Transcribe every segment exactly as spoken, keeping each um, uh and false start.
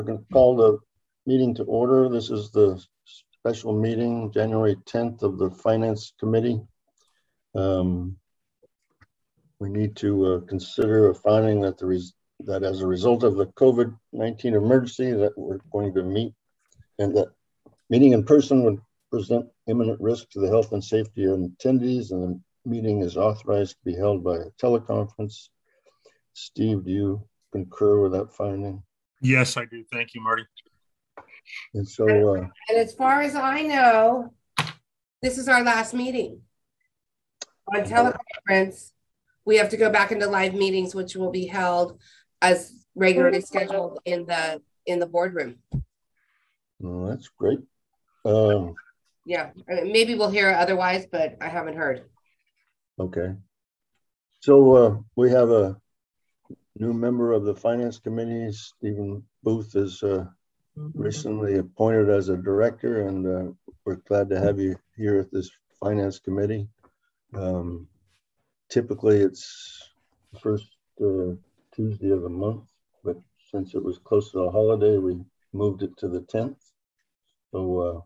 We're going to call the meeting to order. This is the special meeting, January tenth of the Finance Committee. Um, we need to uh, consider a finding that the res that as a result of the COVID nineteen emergency that we're going to meet, and that meeting in person would present imminent risk to the health and safety of attendees, and the meeting is authorized to be held by a teleconference. Steve, do you concur with that finding? Yes, I do. Thank you, Marty. And so, uh, and as far as I know, this is our last meeting on teleconference. We have to go back into live meetings, which will be held as regularly scheduled in the in the boardroom. Well, that's great. Um, yeah, maybe we'll hear otherwise, but I haven't heard. Okay. So uh, we have a new member of the Finance Committee. Stephen Booth is uh, recently appointed as a director, and uh, we're glad to have you here at this Finance Committee. Um, typically, it's the first uh, Tuesday of the month, but since it was close to the holiday, we moved it to the tenth. So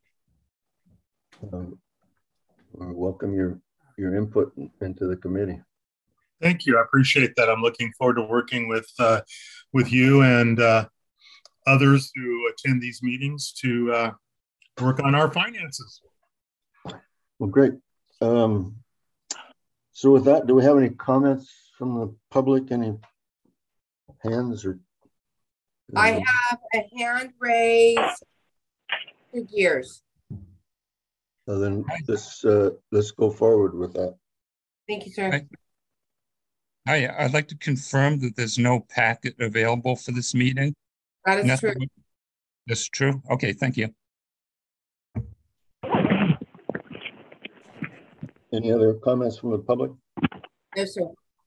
uh, um, welcome your, your input into the committee. Thank you. I appreciate that. I'm looking forward to working with uh, with you and uh, others who attend these meetings to uh, work on our finances. Well, great. Um, so with that, do we have any comments from the public? Any hands or? Uh, I have a hand raised. Two years. So then let's uh, let's go forward with that. Thank you, sir. I, I, I'd like to confirm that there's no packet available for this meeting. That is Nothing, true. That's true? Okay, thank you. Any other comments from the public? No, sir.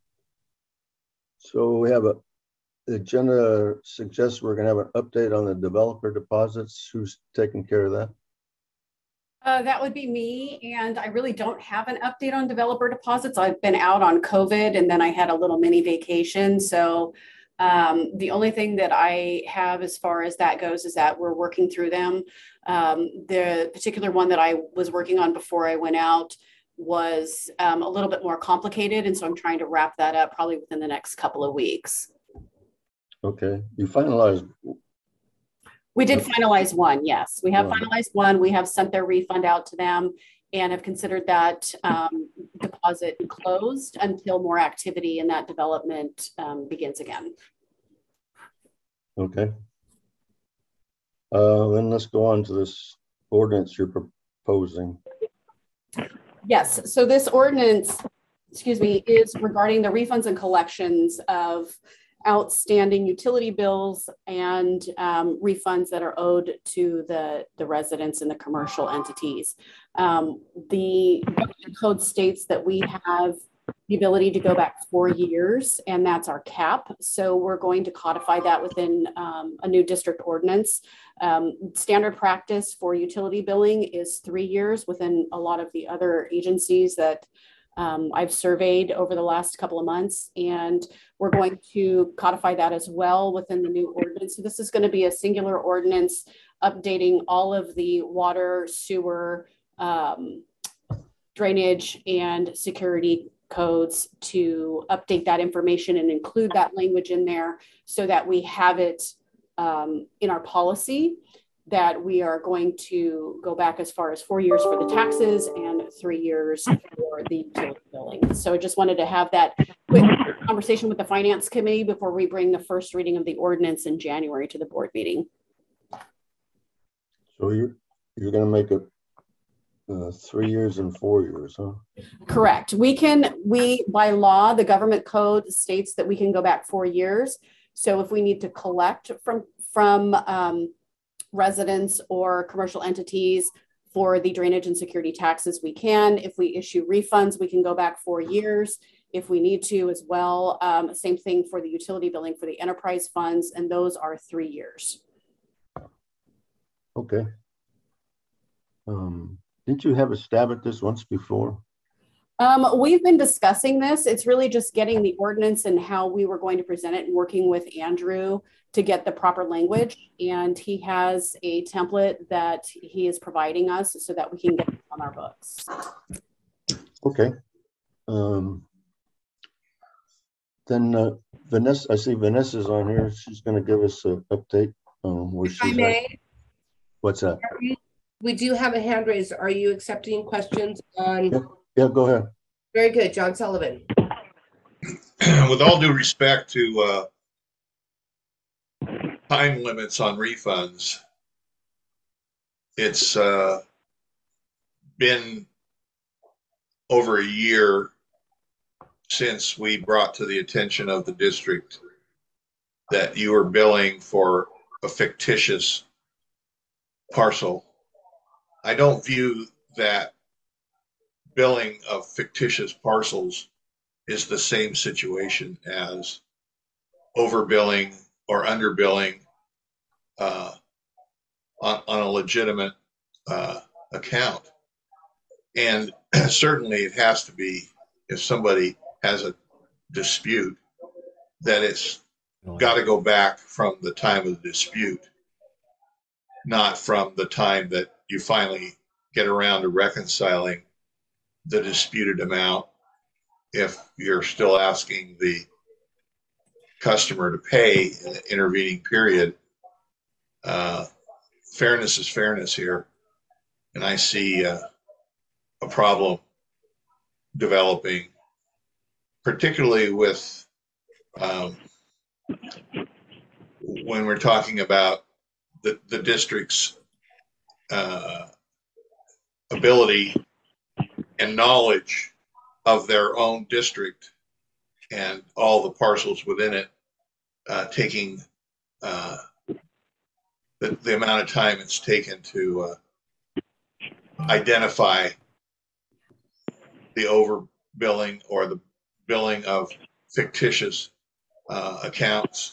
So we have a, the agenda suggests we're going to have an update on the developer deposits. Who's taking care of that? Uh, that would be me, and I really don't have an update on developer deposits. I've been out on COVID, and then I had a little mini vacation. So um, the only thing that I have as far as that goes is that we're working through them. Um, the particular one that I was working on before I went out was um, a little bit more complicated, and so I'm trying to wrap that up probably within the next couple of weeks. Okay, you finalized. We did finalize one, yes. We have finalized one. We have sent their refund out to them and have considered that um, deposit closed until more activity in that development um, begins again. Okay. Uh, then let's go on to this ordinance you're proposing. Yes, so this ordinance, excuse me, is regarding the refunds and collections of outstanding utility bills and um, refunds that are owed to the, the residents and the commercial entities. Um, the code states that we have the ability to go back four years, and that's our cap. So we're going to codify that within um, a new district ordinance. Um, standard practice for utility billing is three years within a lot of the other agencies that Um, I've surveyed over the last couple of months, and we're going to codify that as well within the new ordinance. So this is going to be a singular ordinance updating all of the water, sewer, um, drainage, and security codes to update that information and include that language in there so that we have it um, in our policy, that we are going to go back as far as four years for the taxes and three years for the utility billing. So I just wanted to have that quick conversation with the Finance Committee before we bring the first reading of the ordinance in January to the board meeting. So you're, you're going to make it uh, three years and four years, huh? Correct. We can, we, by law, the government code states that we can go back four years. So if we need to collect from, from, um, residents or commercial entities for the drainage and security taxes, we can. If we issue refunds, we can go back four years if we need to as well. Um, same thing for the utility billing for the enterprise funds, and those are three years. Okay. Um, didn't you have a stab at this once before? Um, we've been discussing this. It's really just getting the ordinance and how we were going to present it and working with Andrew to get the proper language. And he has a template that he is providing us so that we can get it on our books. Okay. Um, then uh, Vanessa, I see Vanessa's on here. She's going to give us an update on where If she's I may, at. What's that? we do have a hand raised. Are you accepting questions on? Yeah, yeah, go ahead. Very good. John Sullivan. With all due respect to uh, time limits on refunds, it's uh, been over a year since we brought to the attention of the district that you were billing for a fictitious parcel. I don't view that billing of fictitious parcels is the same situation as overbilling or underbilling uh, on, on a legitimate uh, account. And certainly it has to be, if somebody has a dispute, that it's got to go back from the time of the dispute, not from the time that you finally get around to reconciling the disputed amount. If you're still asking the customer to pay in the intervening period, uh, fairness is fairness here. And I see uh, a problem developing, particularly with um, when we're talking about the, the district's uh, ability and knowledge of their own district and all the parcels within it, uh, taking uh, the, the amount of time it's taken to uh, identify the overbilling or the billing of fictitious uh, accounts.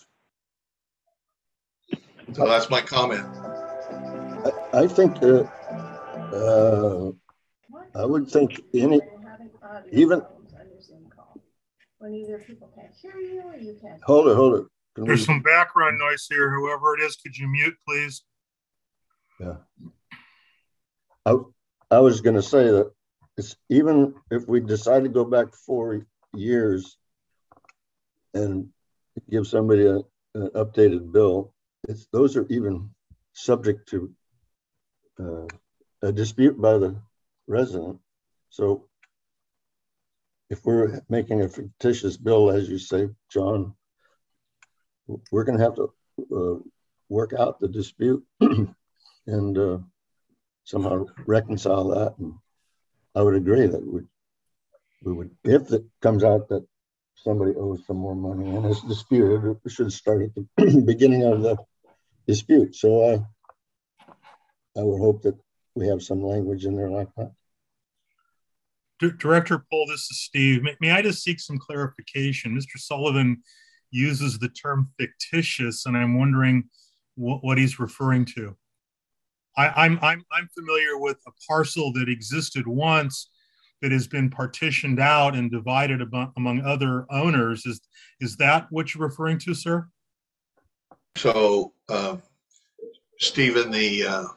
So that's my comment. I, I think uh, uh, I would think any, even when either people can't hear you or you can't. Hold it, hold it. Can There's we, some background noise here. Whoever it is, could you mute, please? Yeah. I, I was going to say that it's even if we decide to go back four years and give somebody a, an updated bill, it's those are even subject to uh, a dispute by the resident. So if we're making a fictitious bill, as you say, John, we're going to have to uh, work out the dispute and uh, somehow reconcile that. And I would agree that we, we would, if it comes out that somebody owes some more money and it's disputed, it should start at the beginning of the dispute. So I, I would hope that we have some language in there like that. D- Director Pohl, this is Steve. May, may I just seek some clarification? Mister Sullivan uses the term fictitious, and I'm wondering what, what he's referring to. I, I'm, I'm, I'm familiar with a parcel that existed once that has been partitioned out and divided among, among other owners. Is, is that what you're referring to, sir? So, um, Stephen, the, uh,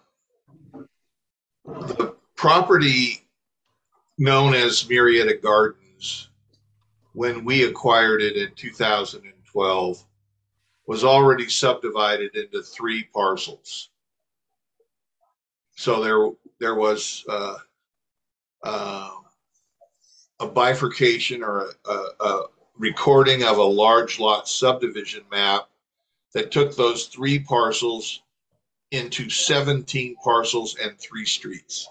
the property known as Marietta Gardens, when we acquired it in two thousand twelve, was already subdivided into three parcels. So there, there was uh, uh, a bifurcation or a, a, a recording of a large lot subdivision map that took those three parcels into seventeen parcels and three streets.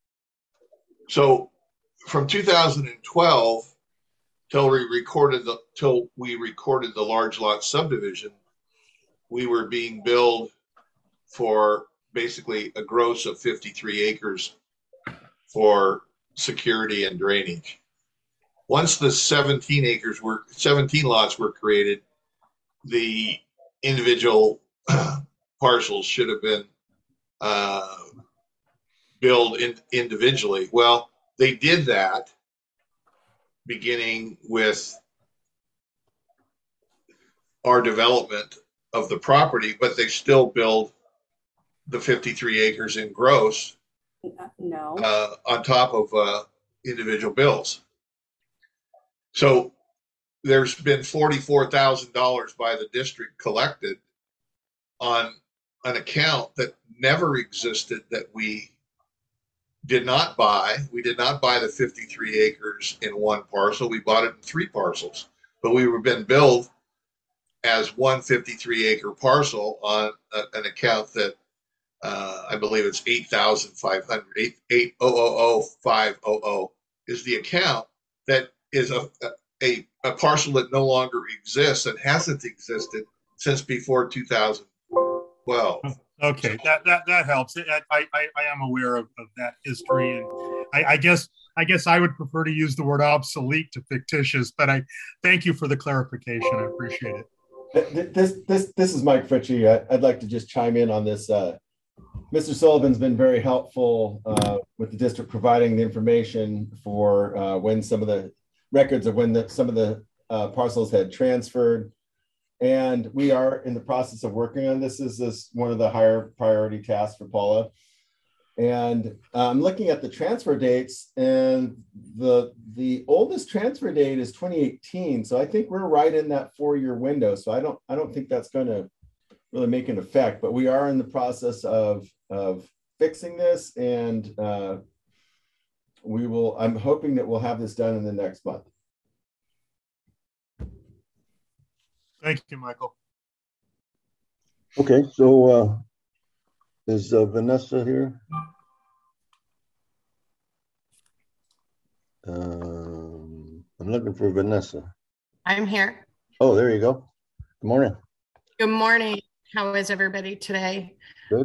So from two thousand twelve till we recorded the till we recorded the large lot subdivision, we were being billed for basically a gross of fifty-three acres for security and drainage. Once the seventeen acres were seventeen lots were created, the individual parcels should have been uh, billed in, individually. Well, they did that beginning with our development of the property, but they still build the fifty-three acres in gross No. uh, on top of uh, individual bills. So there's been forty-four thousand dollars by the district collected on an account that never existed, that we did not buy. We did not buy the fifty-three acres in one parcel. We bought it in three parcels, but we were been billed as one fifty-three acre parcel on a, an account that uh, I believe it's eight thousand five hundred, eight thousand five hundred is the account that is a, a, a parcel that no longer exists and hasn't existed since before two thousand twelve. Okay, that that that helps. I I, I am aware of, of that history, and I, I guess I guess I would prefer to use the word obsolete to fictitious. But I thank you for the clarification. I appreciate it. This this this is Mike Fritchie. I'd like to just chime in on this. Uh, Mister Sullivan's been very helpful uh, with the district providing the information for uh, when some of the records of when the, some of the uh, parcels had transferred. And we are in the process of working on this. This is one of the higher priority tasks for Paula. And I'm looking at the transfer dates, and the, the oldest transfer date is twenty eighteen. So I think we're right in that four-year window. So I don't, I don't think that's going to really make an effect, but we are in the process of, of fixing this, and uh, we will, I'm hoping that we'll have this done in the next month. Thank you, Michael. Okay, so uh, is uh, Vanessa here? Um, I'm looking for Vanessa. I'm here. Oh, there you go. Good morning. Good morning. How is everybody today? Good.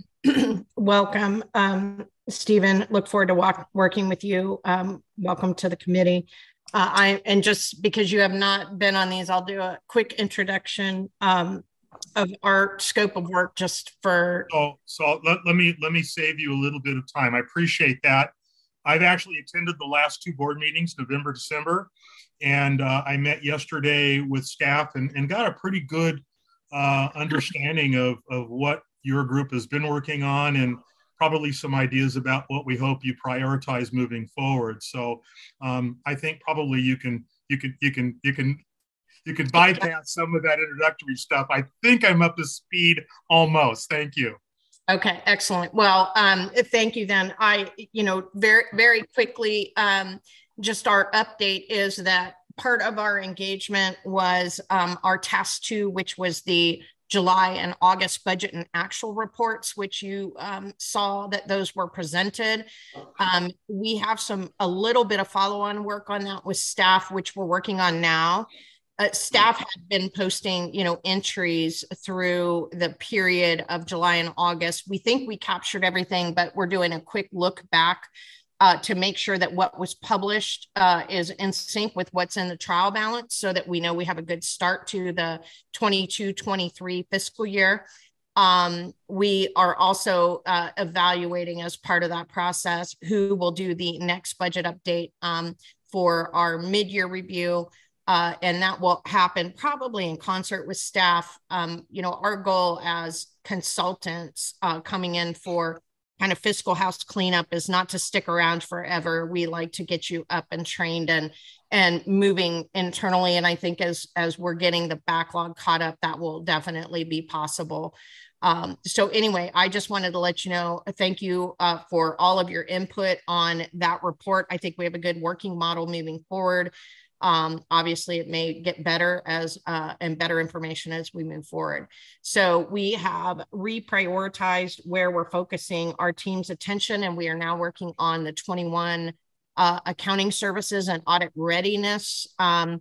Um, welcome, um, Stephen. Look forward to walk, working with you. Um, welcome to the committee. Uh, I and just because you have not been on these, I'll do a quick introduction um, of our scope of work just for. So, so let, let me let me save you a little bit of time. I appreciate that. I've actually attended the last two board meetings, November, December, and uh, I met yesterday with staff and, and got a pretty good uh, understanding of, of what your group has been working on, and probably some ideas about what we hope you prioritize moving forward. So um, I think probably you can you can you can you can you can bypass some of that introductory stuff. I think I'm up to speed almost. Thank you. Okay, excellent. Well, um, thank you then. I, you know, very, very quickly, um, just our update is that part of our engagement was um, our task two, which was the July and August budget and actual reports, which you um, saw that those were presented. Um, we have some, a little bit of follow-on work on that with staff, which we're working on now. Uh, staff had been posting, you know, entries through the period of July and August. We think we captured everything, but we're doing a quick look back uh, to make sure that what was published uh, is in sync with what's in the trial balance, so that we know we have a good start to the twenty-two twenty-three fiscal year. Um, we are also uh, evaluating, as part of that process, who will do the next budget update um, for our mid-year review. Uh, and that will happen probably in concert with staff. Um, you know, our goal as consultants uh, coming in for kind of fiscal house cleanup is not to stick around forever. We like to get you up and trained and and moving internally. And I think as as we're getting the backlog caught up, that will definitely be possible. Um, so anyway, I just wanted to let you know, thank you uh, for all of your input on that report. I think we have a good working model moving forward. Um, obviously, it may get better as uh, and better information as we move forward. So we have reprioritized where we're focusing our team's attention, and we are now working on the twenty-one uh, accounting services and audit readiness um,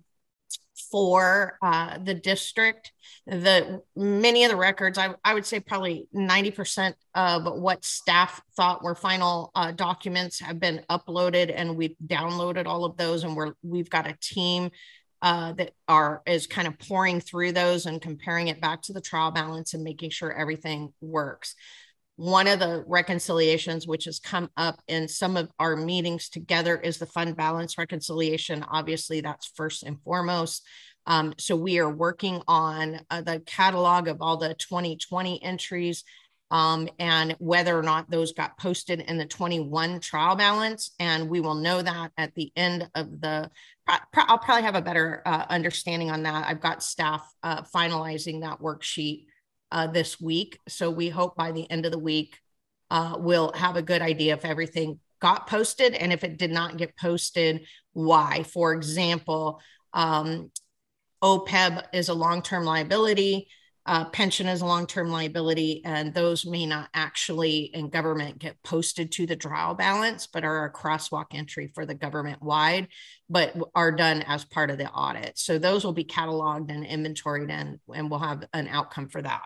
for uh, the district. The many of the records, I, I would say probably ninety percent of what staff thought were final uh, documents have been uploaded, and we've downloaded all of those, and we're we've got a team uh, that are is kind of pouring through those and comparing it back to the trial balance and making sure everything works. One of the reconciliations which has come up in some of our meetings together is the fund balance reconciliation. Obviously, that's first and foremost. Um, so we are working on uh, the catalog of all the twenty twenty entries um, and whether or not those got posted in the twenty-one trial balance. And we will know that at the end of the, I'll probably have a better uh, understanding on that. I've got staff uh, finalizing that worksheet uh, this week. So we hope by the end of the week, uh, we'll have a good idea if everything got posted, and if it did not get posted, why. For example, um, O P E B is a long-term liability, uh, pension is a long-term liability, and those may not actually in government get posted to the trial balance, but are a crosswalk entry for the government wide, but are done as part of the audit. So those will be cataloged and inventoried, and, and we'll have an outcome for that.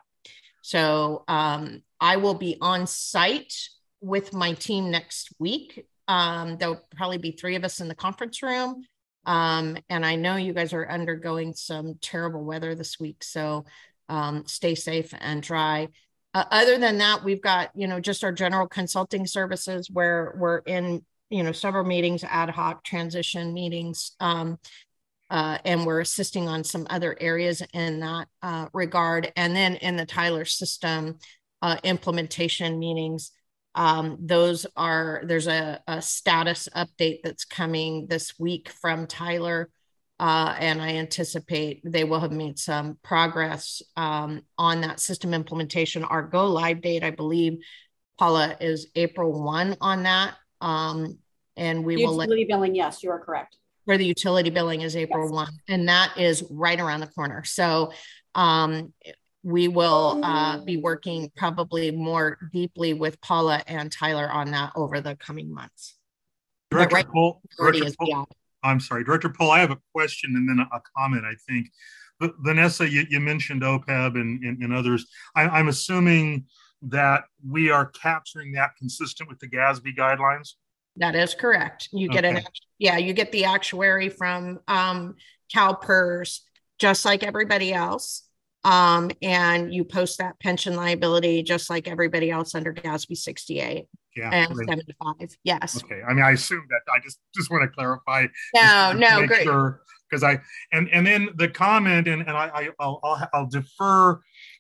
So um, I will be on site with my team next week. Um, there'll probably be three of us in the conference room. Um, and I know you guys are undergoing some terrible weather this week, so um, stay safe and dry. Uh, other than that, we've got, you know, just our general consulting services where we're in, you know, several meetings, ad hoc transition meetings, um, uh, and we're assisting on some other areas in that uh, regard. And then in the Tyler system uh, implementation meetings, Um, those are, there's a, a status update that's coming this week from Tyler. Uh, and I anticipate they will have made some progress um, on that system implementation. Our go live date, I believe, Paula, is April first on that. Um, and we utility will- Utility billing, yes, you are correct. For the utility billing is April yes. first, and that is right around the corner. So um, we will uh, be working probably more deeply with Paula and Tyler on that over the coming months. Director right Pohl, Director Pohl I'm sorry, Director Pohl, I have a question and then a comment, I think. But Vanessa, you, you mentioned O P E B and, and, and others. I, I'm assuming that we are capturing that consistent with the GASB guidelines? That is correct. You get okay. an, yeah, you get the actuary from um, CalPERS, just like everybody else. Um, and you post that pension liability just like everybody else under GASB sixty-eight yeah, and great. seventy-five. Yes. Okay. I mean, I assume that. I just just want to clarify. No, no, great. Sure, because I and and then the comment and and I, I I'll, I'll I'll defer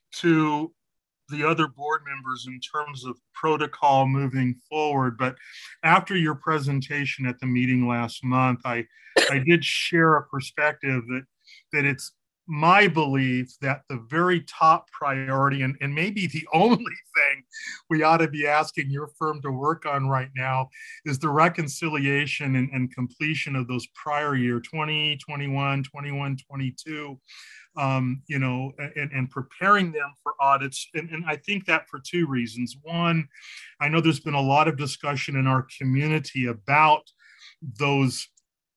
to the other board members in terms of protocol moving forward. But after your presentation at the meeting last month, I I did share a perspective that that it's my belief that the very top priority and, and maybe the only thing we ought to be asking your firm to work on right now is the reconciliation and, and completion of those prior year twenty, twenty-one, twenty-one, twenty-two, um, you know, and, and preparing them for audits. And, and I think that for two reasons. One, I know there's been a lot of discussion in our community about those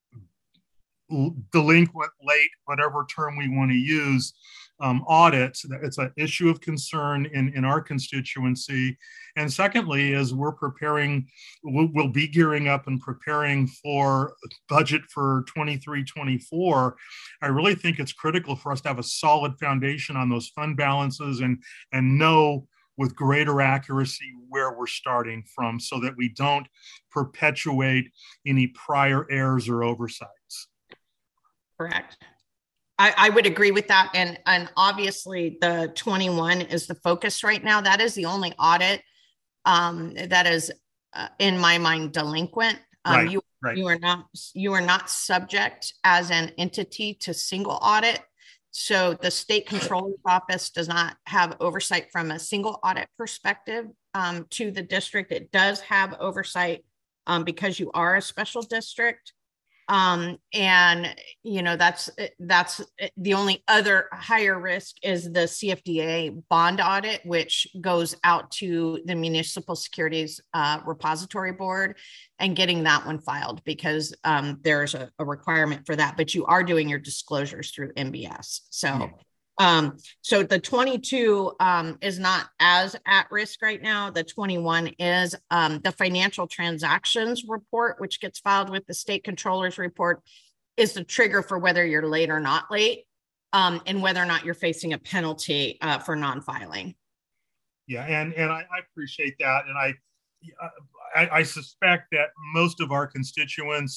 delinquent, late, whatever term we want to use, um, audits. It's an issue of concern in, in our constituency. And secondly, as we're preparing, we'll, we'll be gearing up and preparing for budget for twenty-three, twenty-four. I really think it's critical for us to have a solid foundation on those fund balances and, and know with greater accuracy where we're starting from so that we don't perpetuate any prior errors or oversights. Correct. I, I would agree with that. And, and obviously the twenty-one is the focus right now. That is the only audit um, that is, uh, in my mind, delinquent. Um, right, you, right. you are not, you are not subject as an entity to single audit. So the state controller's office does not have oversight from a single audit perspective um, to the district. It does have oversight um, because you are a special district. Um, and, you know, that's, that's the only other higher risk is the C F D A bond audit, which goes out to the Municipal Securities uh, Repository Board and getting that one filed because um, there's a, a requirement for that, but you are doing your disclosures through M B S. So, yeah. Um, so the twenty-two um, is not as at risk right now. The twenty-one is um, the financial transactions report, which gets filed with the state controller's report, is the trigger for whether you're late or not late, um, and whether or not you're facing a penalty uh, for non-filing. Yeah, and and I, I appreciate that, and I, I I suspect that most of our constituents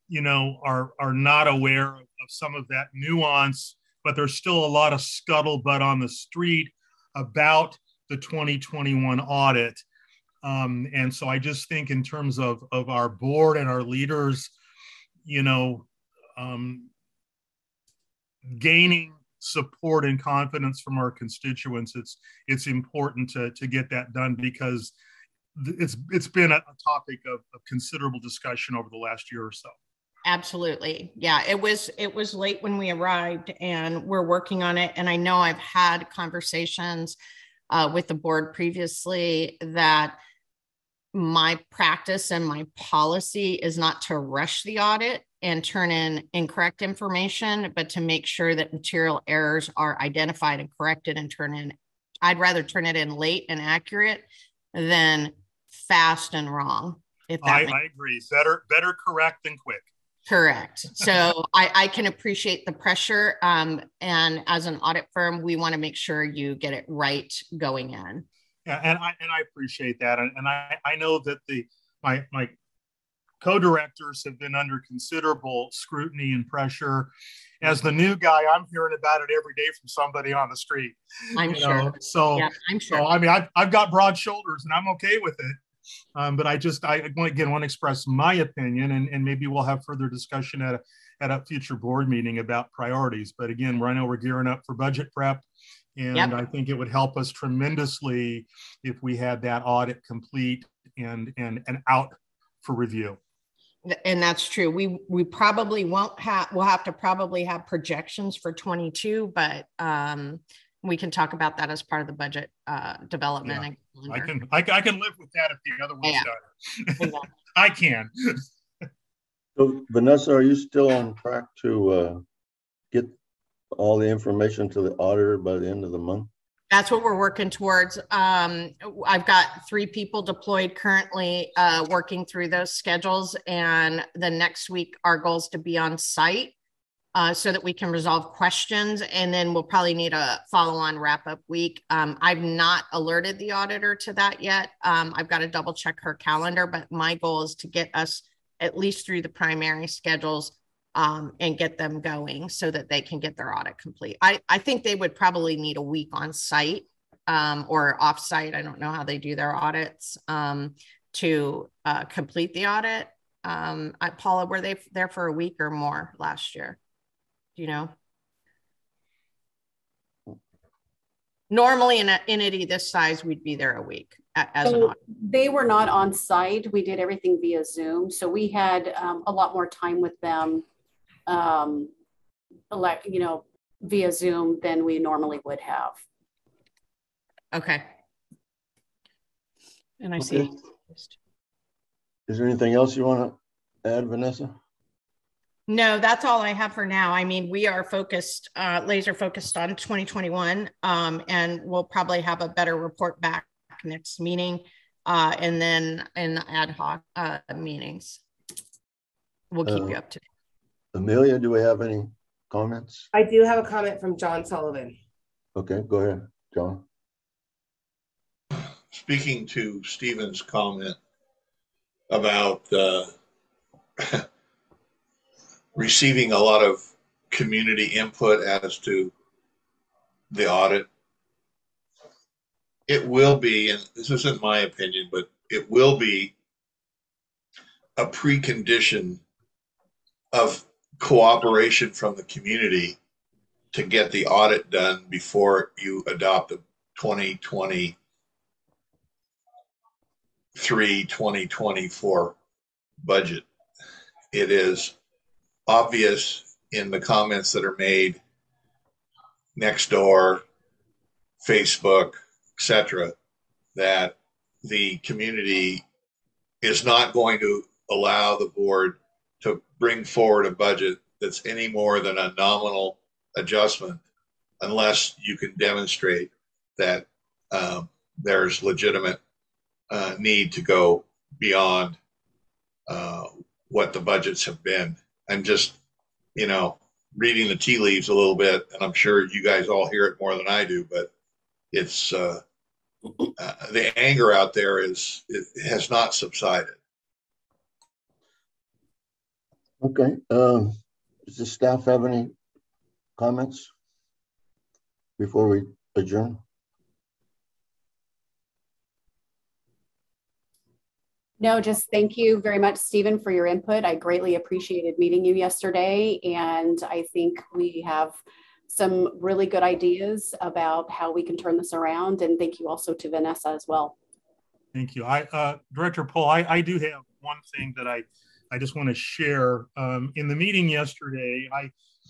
you know, are, are not aware of some of that nuance, but there's still a lot of scuttlebutt on the street about the twenty twenty-one audit. Um, and so I just think in terms of, of our board and our leaders, you know, um, gaining support and confidence from our constituents, it's it's important to, to get that done, because it's it's been a, a topic of, of considerable discussion over the last year or so. Absolutely. Yeah, it was it was late when we arrived, and we're working on it. And I know I've had conversations uh, with the board previously that my practice and my policy is not to rush the audit and turn in incorrect information, but to make sure that material errors are identified and corrected and turn in. I'd rather turn it in late and accurate than fast and wrong. If that I, makes- I agree. Better, better correct than quick. Correct. So I, I can appreciate the pressure. Um, and as an audit firm, we want to make sure you get it right going in. Yeah, and I and I appreciate that, and, and I, I know that the my my co-directors have been under considerable scrutiny and pressure. As the new guy, I'm hearing about it every day from somebody on the street. I'm you sure. know? So, yeah, I'm sure. So I mean, I've I've got broad shoulders, and I'm okay with it. Um, but I just I again want to express my opinion, and, and maybe we'll have further discussion at a at a future board meeting about priorities. But again, I know we're gearing up for budget prep. And yep. I think it would help us tremendously if we had that audit complete and and and out for review. And that's true. We we probably won't have. We'll have to probably have projections for twenty-two, but um, we can talk about that as part of the budget uh, development. Yeah. I can I, I can live with that if the other one's yeah. done. Exactly. I can. So Vanessa, are you still on track to uh, get all the information to the auditor by the end of the month? That's what we're working towards. Um, I've got three people deployed currently uh, working through those schedules. And the next week, our goal is to be on site uh, so that we can resolve questions. And then we'll probably need a follow-on wrap-up week. Um, I've not alerted the auditor to that yet. Um, I've got to double check her calendar, but my goal is to get us at least through the primary schedules Um, and get them going so that they can get their audit complete. I, I think they would probably need a week on site um, or off site. I don't know how they do their audits um, to uh, complete the audit. Um, I, Paula, were they there for a week or more last year? Do you know? Normally in an entity this size, we'd be there a week as so an audit. They were not on site. We did everything via Zoom. So we had um, a lot more time with them um elect you know via Zoom than we normally would have. Okay. And I okay. see. Is there anything else you want to add, Vanessa? No, that's all I have for now. I mean, we are focused, uh, laser focused on twenty twenty-one, um, and we'll probably have a better report back next meeting, uh, and then in the ad hoc uh, meetings. We'll keep uh, you up to date. Amelia, do we have any comments? I do have a comment from John Sullivan. Okay, go ahead, John. Speaking to Stephen's comment about uh, receiving a lot of community input as to the audit, it will be, and this isn't my opinion, but it will be a precondition of cooperation from the community to get the audit done before you adopt a twenty twenty-three twenty twenty-four budget. It is obvious in the comments that are made, Nextdoor, Facebook, et cetera, that the community is not going to allow the board to bring forward a budget that's any more than a nominal adjustment unless you can demonstrate that um, there's legitimate uh, need to go beyond uh, what the budgets have been. I'm just, you know, reading the tea leaves a little bit, and I'm sure you guys all hear it more than I do, but it's uh, uh, the anger out there is, it has not subsided. Okay. Um, does the staff have any comments before we adjourn? No, just thank you very much, Stephen, for your input. I greatly appreciated meeting you yesterday, and I think we have some really good ideas about how we can turn this around. And thank you also to Vanessa as well. Thank you. I, uh, Director Pohl, I, I do have one thing that I, I just want to share. Um, in the meeting yesterday, I,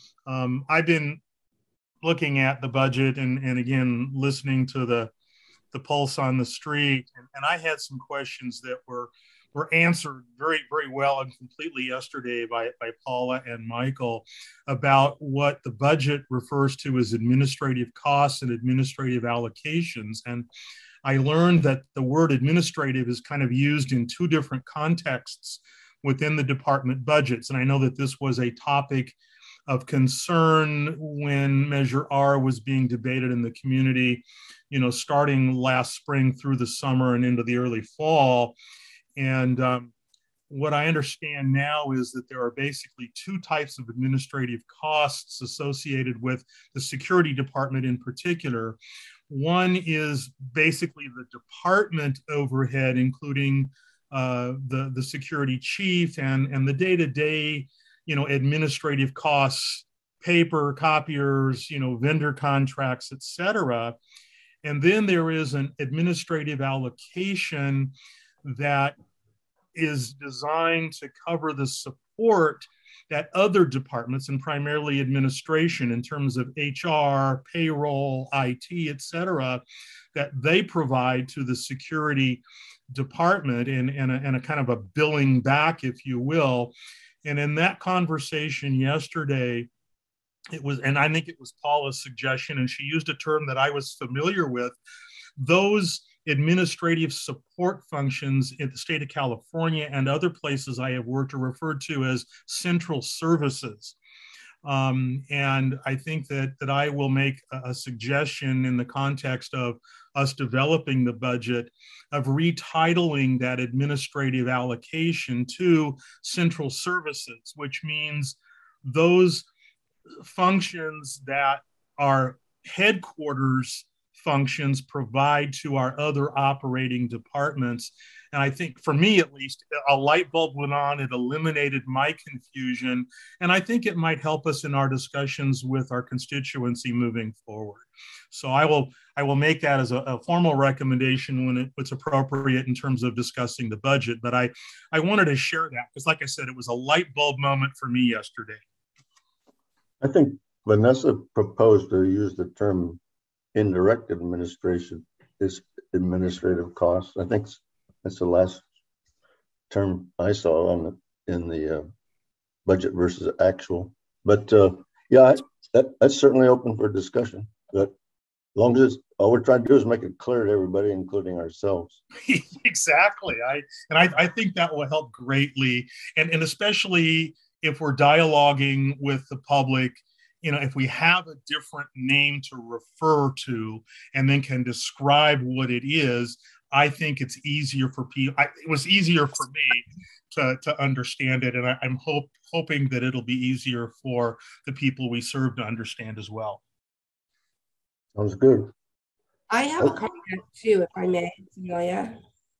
um, I've been looking at the budget and, and again, listening to the, the pulse on the street. And, and I had some questions that were, were answered very, very well and completely yesterday by, by Paula and Michael about what the budget refers to as administrative costs and administrative allocations. And I learned that the word administrative is kind of used in two different contexts within the department budgets. And I know that this was a topic of concern when Measure R was being debated in the community, you know, starting last spring through the summer and into the early fall. And um, what I understand now is that there are basically two types of administrative costs associated with the security department in particular. One is basically the department overhead, including uh, the, the security chief and, and the day-to-day, you know, administrative costs, paper, copiers, you know, vendor contracts, et cetera. And then there is an administrative allocation that is designed to cover the support that other departments and primarily administration in terms of H R, payroll, I T, et cetera, that they provide to the security department in, in, a, in a kind of a billing back, if you will. And in that conversation yesterday, it was, and I think it was Paula's suggestion, and she used a term that I was familiar with, those administrative support functions in the state of California and other places I have worked are referred to as central services. Um, and I think that, that I will make a, a suggestion in the context of us developing the budget of retitling that administrative allocation to central services, which means those functions that our headquarters functions provide to our other operating departments. And I think for me, at least, a light bulb went on. It eliminated my confusion. And I think it might help us in our discussions with our constituency moving forward. So I will I will make that as a, a formal recommendation when it, it's appropriate in terms of discussing the budget. But I, I wanted to share that because, like I said, it was a light bulb moment for me yesterday. I think Vanessa proposed to use the term indirect administration is administrative costs. I think that's the last term I saw on the in the uh, budget versus actual. But uh, yeah, I, that that's certainly open for discussion. But as long as it's, all we're trying to do is make it clear to everybody, including ourselves. Exactly. I and I, I think that will help greatly, and and especially if we're dialoguing with the public. You know, if we have a different name to refer to and then can describe what it is, I think it's easier for people. I, it was easier for me to, to understand it. And I, I'm hope, hoping that it'll be easier for the people we serve to understand as well. Sounds good. I have a comment too, if I may, Celia.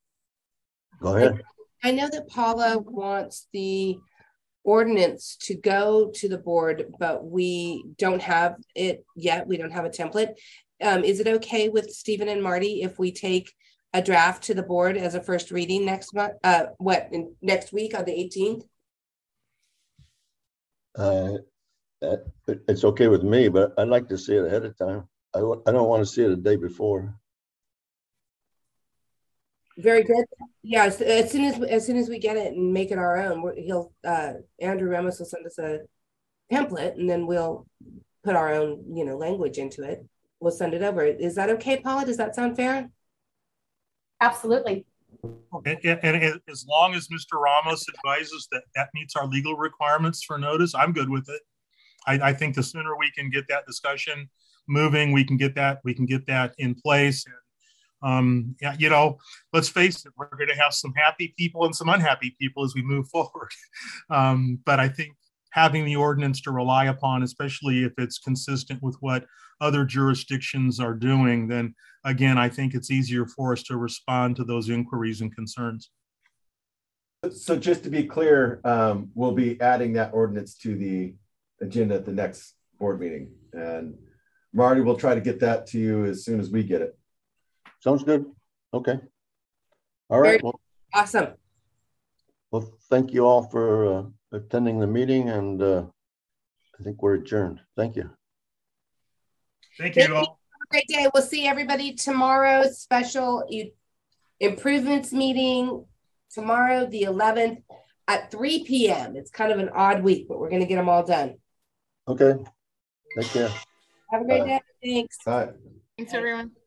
Go ahead. I, I know that Paula wants the ordinance to go to the board, but we don't have it yet. We don't have a template. Um, is it okay with Stephen and Marty if we take a draft to the board as a first reading next month? Uh, what in, next week on the eighteenth? Uh, it's okay with me, but I'd like to see it ahead of time. I, I don't want to see it a day before. Very good. Yeah, as, as soon as as soon as we get it and make it our own, we're, he'll uh, Andrew Ramos will send us a template, and then we'll put our own, you know, language into it. We'll send it over. Is that okay, Paula? Does that sound fair? Absolutely. And, and as long as Mister Ramos advises that that meets our legal requirements for notice, I'm good with it. I, I think the sooner we can get that discussion moving, we can get that we can get that in place. And, Um, yeah, you know, let's face it, we're going to have some happy people and some unhappy people as we move forward. Um, but I think having the ordinance to rely upon, especially if it's consistent with what other jurisdictions are doing, then again, I think it's easier for us to respond to those inquiries and concerns. So just to be clear, um, we'll be adding that ordinance to the agenda at the next board meeting. And Marty will try to get that to you as soon as we get it. Sounds good. Okay. All right. Well, awesome. Well, thank you all for uh, attending the meeting, and uh, I think we're adjourned. Thank you. Thank you all. Have a great day. We'll see everybody tomorrow. Special improvements meeting tomorrow, the eleventh at three P M It's kind of an odd week, but we're going to get them all done. Okay. Take care. Have a great Bye. day. Thanks. Bye. Thanks, everyone.